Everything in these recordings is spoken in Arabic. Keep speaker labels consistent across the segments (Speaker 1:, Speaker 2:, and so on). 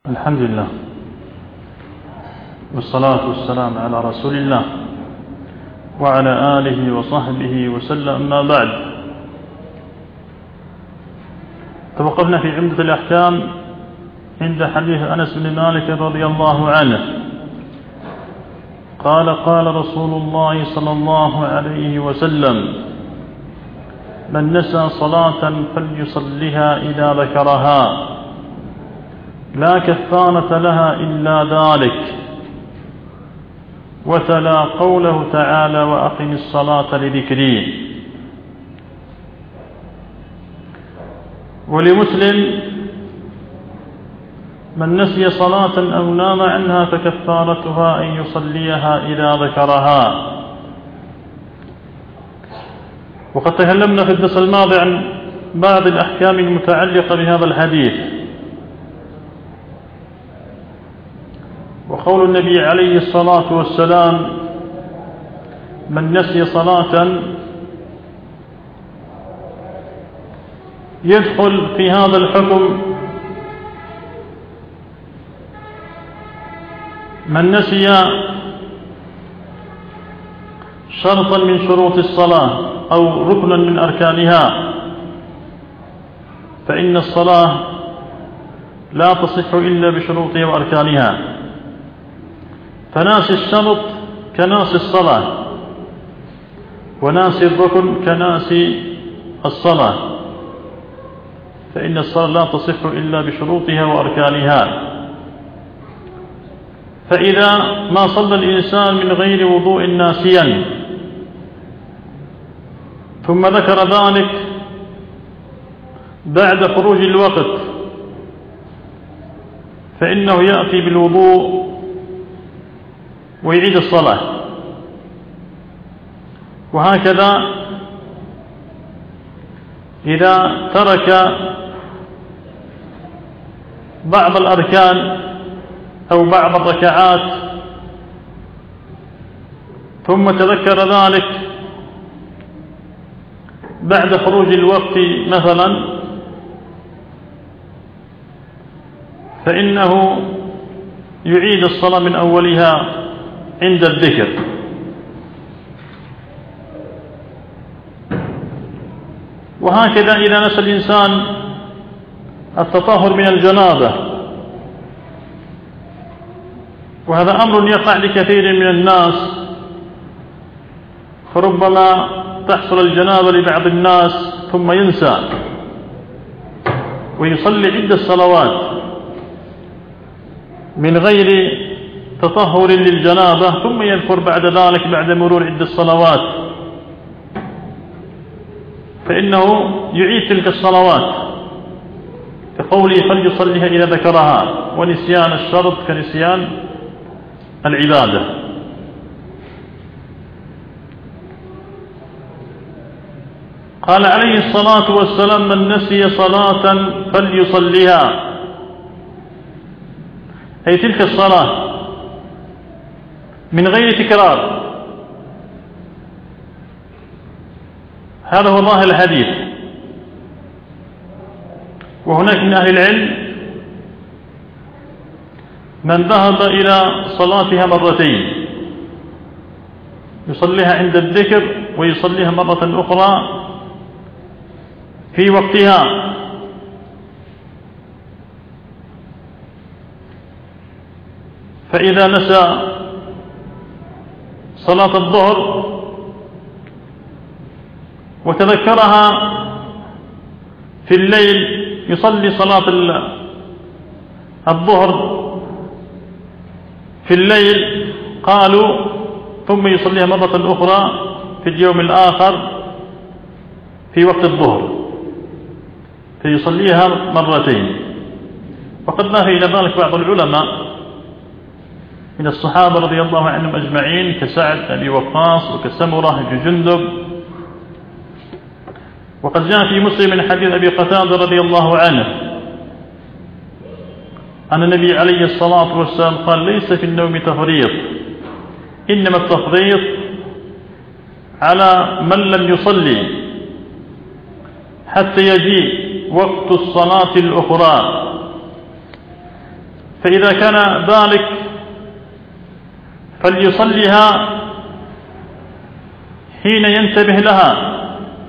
Speaker 1: الحمد لله والصلاة والسلام على رسول الله وعلى آله وصحبه وسلم. أما بعد، توقفنا في عمدة الأحكام عند حديث أنس بن مالك رضي الله عنه قال: قال رسول الله صلى الله عليه وسلم: من نسى صلاة فليصلها إذا ذكرها، لا كفارة لها إلا ذلك. وتلا قوله تعالى: وأقم الصلاة لذكري. ولمسلم: من نسي صلاة أو نام عنها فكفارتها أن يصليها إذا ذكرها. وقد تكلمنا في الدرس الماضي عن بعض الأحكام المتعلقة بهذا الحديث، وقول النبي عليه الصلاة والسلام: من نسي صلاة، يدخل في هذا الحكم من نسي شرطا من شروط الصلاة أو ركنا من أركانها، فإن الصلاة لا تصح إلا بشروطها وأركانها. فناسي الشرط كناسي الصلاة، وناسي الركن كناسي الصلاة، فإن الصلاة لا تصح إلا بشروطها وأركانها. فإذا ما صلى الإنسان من غير وضوء ناسيا ثم ذكر ذلك بعد خروج الوقت، فإنه يأتي بالوضوء ويعيد الصلاة. وهكذا إذا ترك بعض الأركان أو بعض الركعات ثم تذكر ذلك بعد خروج الوقت مثلا، فإنه يعيد الصلاة من أولها عند الذكر. وهكذا إذا نسى الإنسان التطهر من الجنابة، وهذا أمر يقع لكثير من الناس، فربما تحصل الجنابة لبعض الناس ثم ينسى ويصلي عدة صلوات من غير تطهر للجنابة، ثم يذكر بعد ذلك بعد مرور عدة صلوات، فإنه يعيد تلك الصلوات كقوله: فليصليها إذا ذكرها. ونسيان الشرط كنسيان العبادة. قال عليه الصلاة والسلام: من نسي صلاة فليصليها، أي تلك الصلاة من غير تكرار. هذا هو ظاهر الحديث. وهناك من أهل العلم من ذهب إلى صلاتها مرتين، يصليها عند الذكر ويصليها مرة أخرى في وقتها. فإذا نسى صلاة الظهر وتذكرها في الليل يصلي صلاة الظهر في الليل، قالوا ثم يصليها مرة أخرى في اليوم الآخر في وقت الظهر، فيصليها مرتين. وقد ذهب إلى ذلك بعض العلماء من الصحابة رضي الله عنهم أجمعين، كسعد بن أبي وقاص وكسمرة بن جندب. وقد جاء في مسلم من حديث أبي قتادة رضي الله عنه أن النبي عليه الصلاة والسلام قال: ليس في النوم تفريط، إنما التفريط على من لم يصلي حتى يجيء وقت الصلاة الأخرى، فإذا كان ذلك فليصليها حين ينتبه لها،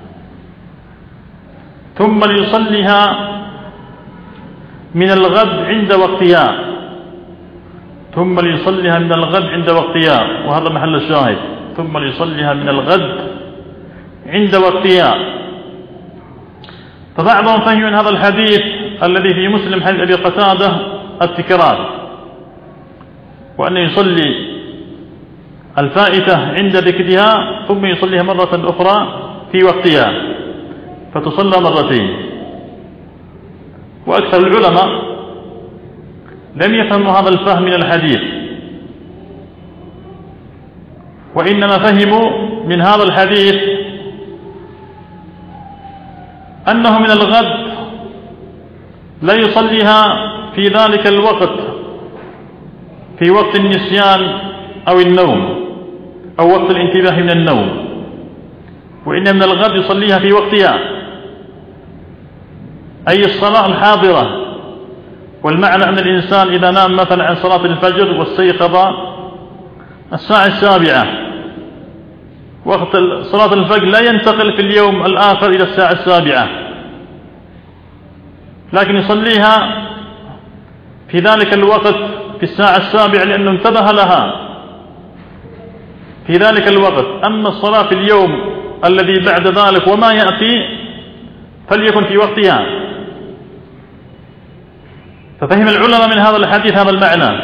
Speaker 1: ثم ليصليها من الغد عند وقتها، ثم ليصليها من الغد عند وقتها، وهذا محل الشاهد، ثم ليصليها من الغد عند وقتها. فبعضهم فهم من هذا الحديث الذي في مسلم حديث أبي قتادة التكرار، وأن يصلي الفائتة عند ذكرها ثم يصليها مرة أخرى في وقتها فتصلى مرتين. وأكثر العلماء لم يفهموا هذا الفهم من الحديث، وإنما فهموا من هذا الحديث أنه من الغد لا يصليها في ذلك الوقت في وقت النسيان أو النوم أو وقت الانتباه من النوم، وإن من الغد يصليها في وقتها، أي الصلاة الحاضرة. والمعنى أن الإنسان إذا نام مثلا عن صلاة الفجر واستيقظ الساعة 7، وقت صلاة الفجر لا ينتقل في اليوم الآخر إلى الساعة 7، لكن يصليها في ذلك الوقت في الساعة 7 لأنه انتبه لها في ذلك الوقت. أما الصلاة في اليوم الذي بعد ذلك وما يأتي فليكن في وقتها. ففهم العلماء من هذا الحديث هذا المعنى،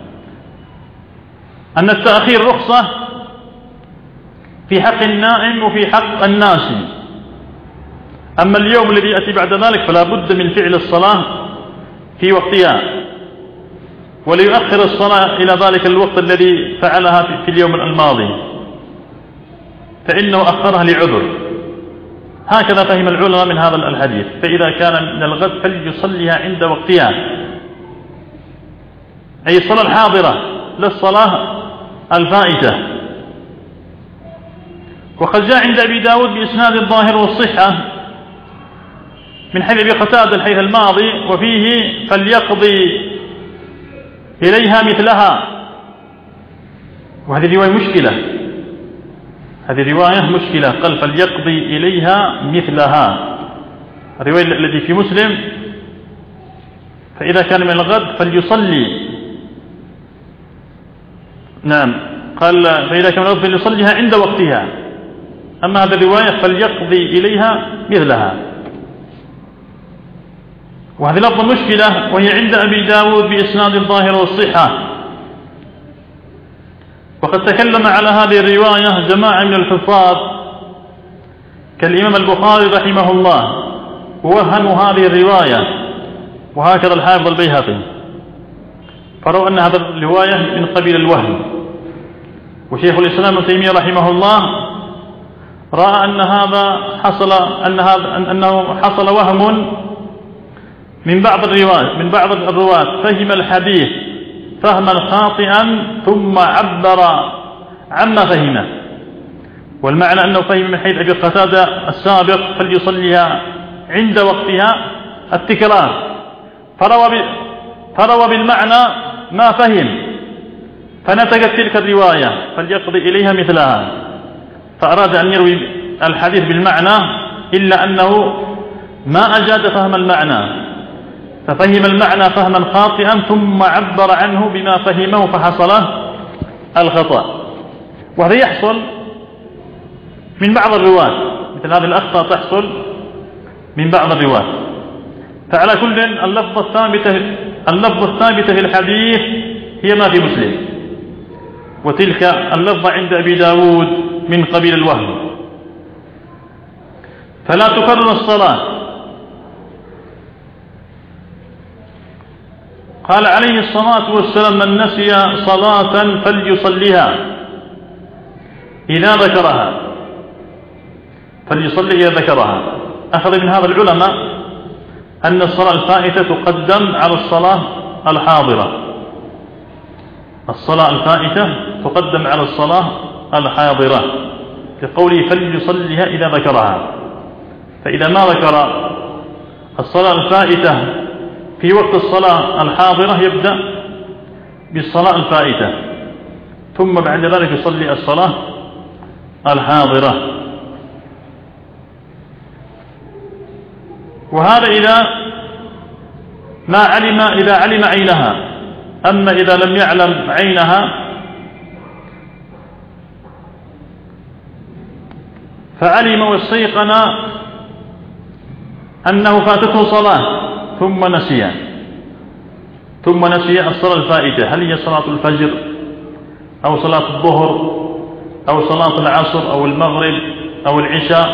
Speaker 1: أن التأخير رخصة في حق النائم وفي حق الناسي. أما اليوم الذي يأتي بعد ذلك فلا بد من فعل الصلاة في وقتها، وليؤخر الصلاة إلى ذلك الوقت الذي فعلها في اليوم الماضي فإنه أخرها لعذر. هكذا فهم العلماء من هذا الحديث. فإذا كان من الغد فليصليها عند وقتها، أي الصلاة الحاضرة للصلاة الفائتة. وقد جاء عند أبي داود بإسناد الظاهر والصحة من حديث أبي قتادة الحديث الماضي، وفيه فليقضي إليها مثلها. وهذه رواية مشكلة، هذه رواية مشكلة، قال فليقضي إليها مثلها. الرواية التي في مسلم فإذا كان من الغد فليصلي، نعم قال فإذا كان من الغد فليصليها عند وقتها. أما هذه الرواية فليقضي إليها مثلها، وهذه لفظ مشكلة وهي عند أبي داود بإسناد الظاهر والصحة. وقد تكلم على هذه الرواية جماعة من الحفاظ كالإمام البخاري رحمه الله، ووهموا هذه الرواية، وهكذا الحافظ البيهقي، فروا أن هذه الرواية من قبيل الوهم. وشيخ الإسلام ابن تيمية رحمه الله رأى أن هذا حصل أنه حصل وهم من بعض الرواة فهم الحديث فهما خاطئا ثم عبر عما فهمه. والمعنى أنه فهم من حيث أبي قتادة السابق فليصليها عند وقتها التكرار، فروى بالمعنى ما فهم فنتجت تلك الرواية فليقضي إليها مثلها، فأراد أن يروي الحديث بالمعنى إلا أنه ما أجاد فهم المعنى، ففهم المعنى فهما خاطئا ثم عبر عنه بما فهمه فحصل الخطأ. وهذا يحصل من بعض الرواة، مثل هذه الأخطاء تحصل من بعض الرواة. فعلى كل اللفظة الثابتة في الحديث هي ما في مسلم، وتلك اللفظة عند أبي داود من قبيل الوهم. فلا تكرر الصلاة. قال عليه الصلاة والسلام من نسي صلاة فليصليها إذا ذكرها، فليصلي إذا ذكرها. أخذ من هذا العلماء أن الصلاة الفائتة تقدم على الصلاة الحاضرة، الصلاة الفائتة تقدم على الصلاة الحاضرة لقوله فليصليها إذا ذكرها. فإذا ما ذكر الصلاة الفائتة في وقت الصلاة الحاضرة يبدأ بالصلاة الفائتة، ثم بعد ذلك يصلي الصلاة الحاضرة. وهذا إذا علم عينها. أما إذا لم يعلم عينها فعلم واستيقن أنه فاتته صلاة ثم نسي الصلاة الفائتة، هل هي صلاة الفجر أو صلاة الظهر أو صلاة العصر أو المغرب أو العشاء،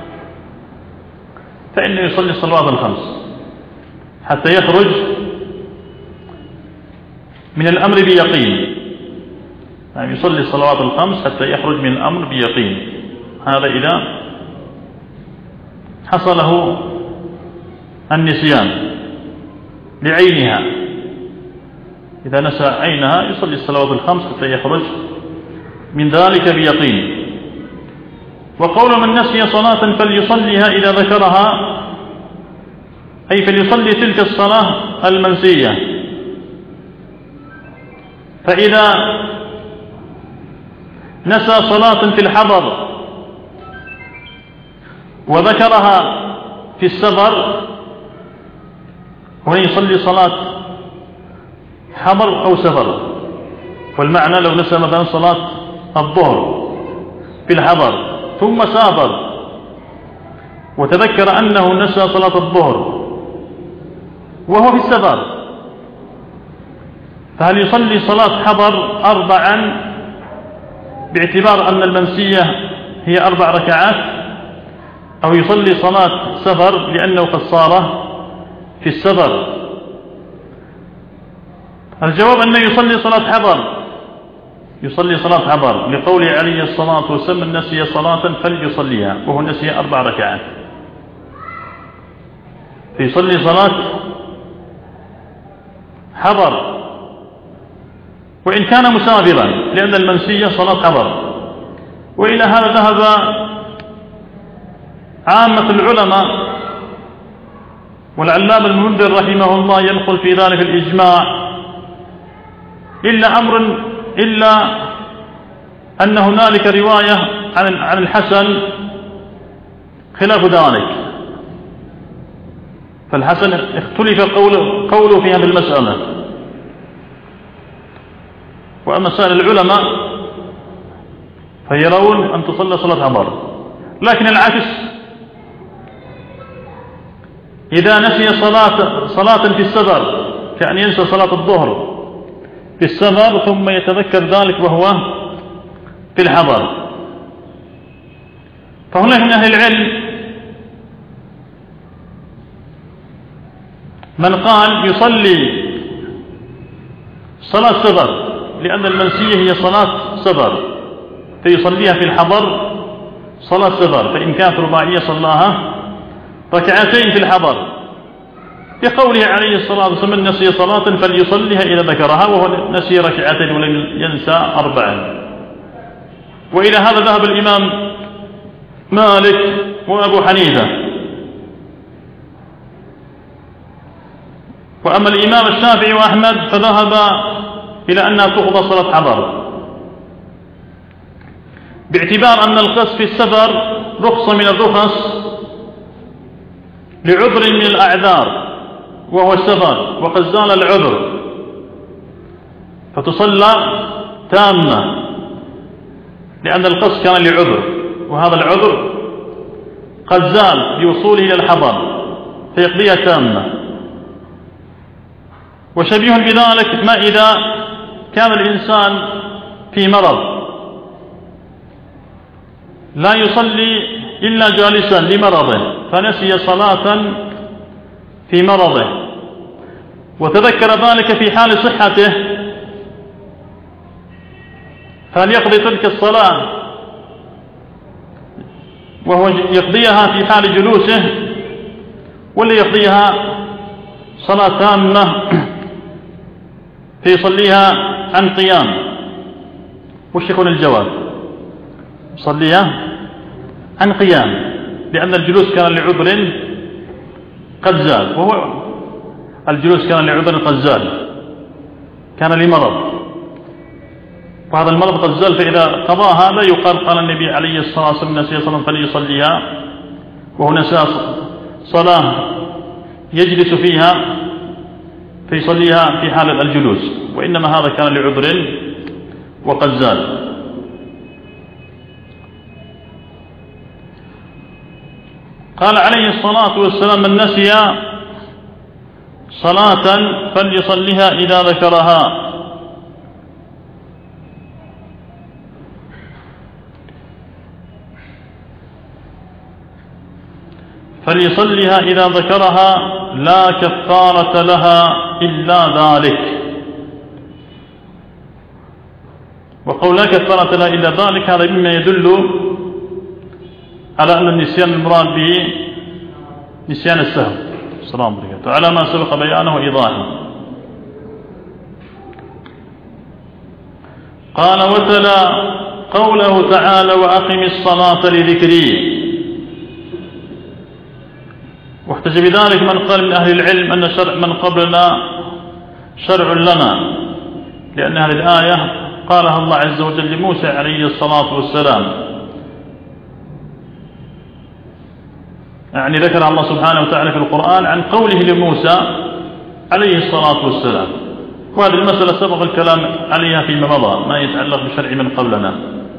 Speaker 1: فإنه يصلي الصلوات الخمس حتى يخرج من الأمر بيقين. يعني يصلي الصلوات الخمس حتى يخرج من الأمر بيقين. هذا إذا حصله النسيان لعينها، إذا نسى عينها يصلي الصلوات الخمس حتى يخرج من ذلك بيقين. وقول من نسي صلاة فليصليها إذا ذكرها، أي فليصلي تلك الصلاة المنسية. فإذا نسى صلاة في الحضر وذكرها في السفر، هنا يصلي صلاة حضر أو سفر. والمعنى لو نسى مثلا صلاة الظهر في الحضر ثم سافر وتذكر أنه نسى صلاة الظهر وهو في السفر، فهل يصلي صلاة حضر 4 باعتبار أن المنسية هي 4 ركعات، أو يصلي صلاة سفر لأنه قد صار في السفر؟ الجواب أنه يصلي صلاة حضر لقوله عليه الصلاة والسلام: من نسي صلاة فليصليها، وهو نسي 4 ركعات، فيصلي صلاة حضر وإن كان مسافرا، لأن المنسية صلاة حضر. وإلى هذا ذهب عامة العلماء، والعلامة المنذر رحمه الله ينقل في ذلك الإجماع، إلا أن هنالك رواية عن الحسن خلاف ذلك، فالحسن اختلف قوله في هذه المسألة. وأما سائر العلماء فيرون أن تصلى صلاة حضر. لكن العكس، إذا نسي صلاة في السفر، كأن ينسى صلاة الظهر في السفر ثم يتذكر ذلك وهو في الحضر، فهناك من أهل العلم من قال يصلي صلاة سفر، لأن المنسية هي صلاة سفر، فيصليها في الحضر صلاة سفر، فإن كانت رباعية صلاها 2 في الحضر، بقوله عليه الصلاة والسلام: من نسي صلاة فليصليها إذا ذكرها، وهو نسي 2 ولم ينسى 4. وإلى هذا ذهب الإمام مالك وأبو حنيفة. وأما الإمام الشافعي وأحمد فذهب إلى أنها تقضى صلاة حضر، باعتبار أن القصد في السفر رخصة من الرخص لعذر من الأعذار وهو السفر، وقد زال العذر فتصلى تامة، لأن القصد كان لعذر، وهذا العذر قد زال بوصوله إلى الحضر فيقضيها تامة. وشبيه بذلك ما إذا كان الإنسان في مرض لا يصلي إلا جالسا لمرضه، فنسي صلاة في مرضه وتذكر ذلك في حال صحته، فهل يقضي تلك الصلاة وهو يقضيها في حال جلوسه، ولا يقضيها صلاة تامة فيصليها عن قيام؟ وش يكون الجواب؟ يصليها عن قيام، لأن الجلوس كان لعذر قد زال، وهو الجلوس كان لعذر قد زال، كان لمرض، وهذا المرض قد زال، فإذا قضى هذا يقال قال النبي عليه الصلاة والسلام نسي صلاة فليصليها، وهو نسى صلاة يجلس فيها فيصليها في حال الجلوس، وإنما هذا كان لعذر وقد زال. قال عليه الصلاة والسلام من نسي صلاة فليصليها إذا ذكرها. فليصليها إذا ذكرها لا كفارة لها إلا ذلك. وقول لا كفارة لها إلا ذلك هذا مما يدل على أن النسيان المراد به نسيان السهو، السلام عليكم، على ما سبق بيانه وإيضاحه. قال وتلا قوله تعالى وأقم الصلاة لذكري. واحتج بذلك من قال من أهل العلم أن شرع من قبلنا شرع لنا، لأن هذه الآية قالها الله عز وجل لموسى عليه الصلاة والسلام، يعني ذكر الله سبحانه وتعالى في القرآن عن قوله لموسى عليه الصلاة والسلام، وهذه المسألة سبق الكلام عليها فيما مضى ما يتعلق بشرع من قبلنا.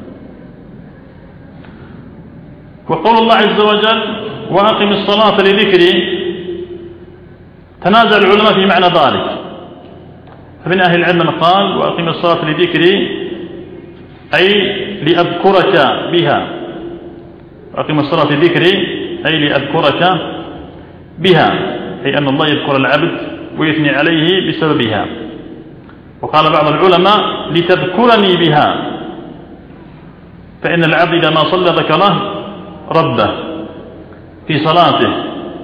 Speaker 1: وقول الله عز وجل وأقم الصلاة لذكري تنازع العلماء في معنى ذلك، فمن أهل العلم من قال وأقم الصلاة لذكري أي لأذكرك بها، وأقم الصلاة لذكري أي لأذكرك بها، أي أن الله يذكر العبد ويثني عليه بسببها. وقال بعض العلماء لتذكرني بها، فإن العبد إذا ما صلى ذكره ربه في صلاته،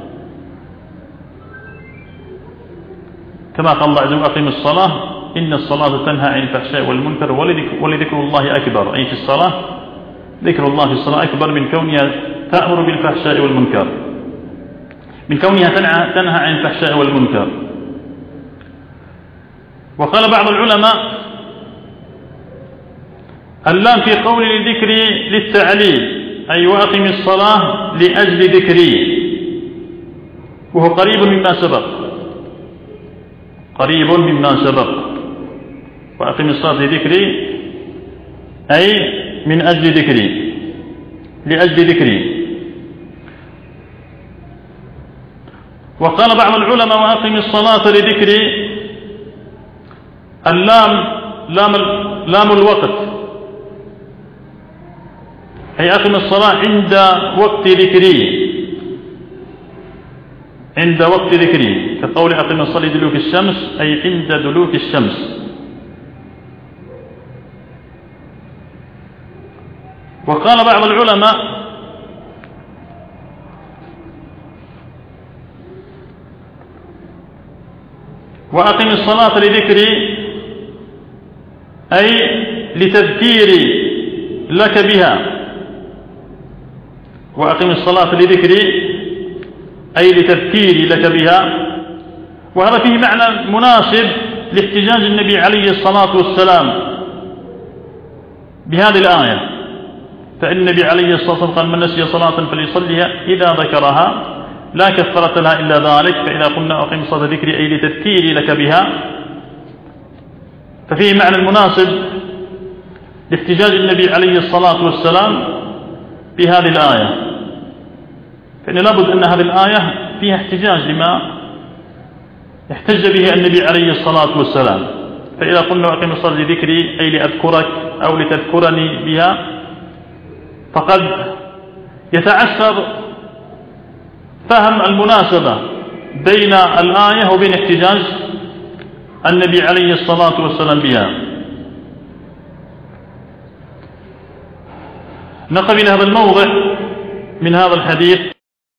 Speaker 1: كما قال الله عز وجل أقم الصلاة إن الصلاة تنهى عن الفحشاء والمنكر ولذكر الله أكبر، أي في الصلاة ذكر الله في الصلاة أكبر من كونها تأمر بالفحشاء والمنكر، من كونها تنهى عن الفحشاء والمنكر. وقال بعض العلماء اللام في قول لذكري للتعليل، أي وأقم الصلاة لأجل ذكري، وهو قريب مما سبق، قريب مما سبق. وأقم الصلاة لذكري أي من أجل ذكري، لأجل ذكري. وقال بعض العلماء وأقم الصلاة لذكري اللام لام الوقت، أي أقم الصلاة عند وقت ذكري، عند وقت ذكري، كقول أقم الصلاة لدلوك الشمس أي عند دلوك الشمس. وقال بعض العلماء وأقم الصلاة لذكري أي لتذكيري لك بها، وأقم الصلاة لذكري أي لتذكيري لك بها. وهذا فيه معنى مناسب لاحتجاج النبي عليه الصلاة والسلام بهذه الآية، فإن النبي عليه الصلاة والسلام قال من نسي صلاة فليصليها إذا ذكرها لا كفارة لها إلا ذلك، فإذا قلنا أقم الصلاة ذكري أي لتذكيري لك بها، ففيه معنى المناسب لاحتجاج النبي عليه الصلاة والسلام بهذه الآية، فإن لابد أن هذه الآية فيها احتجاج لما احتج به النبي عليه الصلاة والسلام. فإذا قلنا أقم الصلاة لذكري أي لأذكرك أو لتذكرني بها، فقد يتعسر فهم المناسبة بين الآية وبين احتجاج النبي عليه الصلاة والسلام بها. نقف إلى هذا الموضع من هذا الحديث.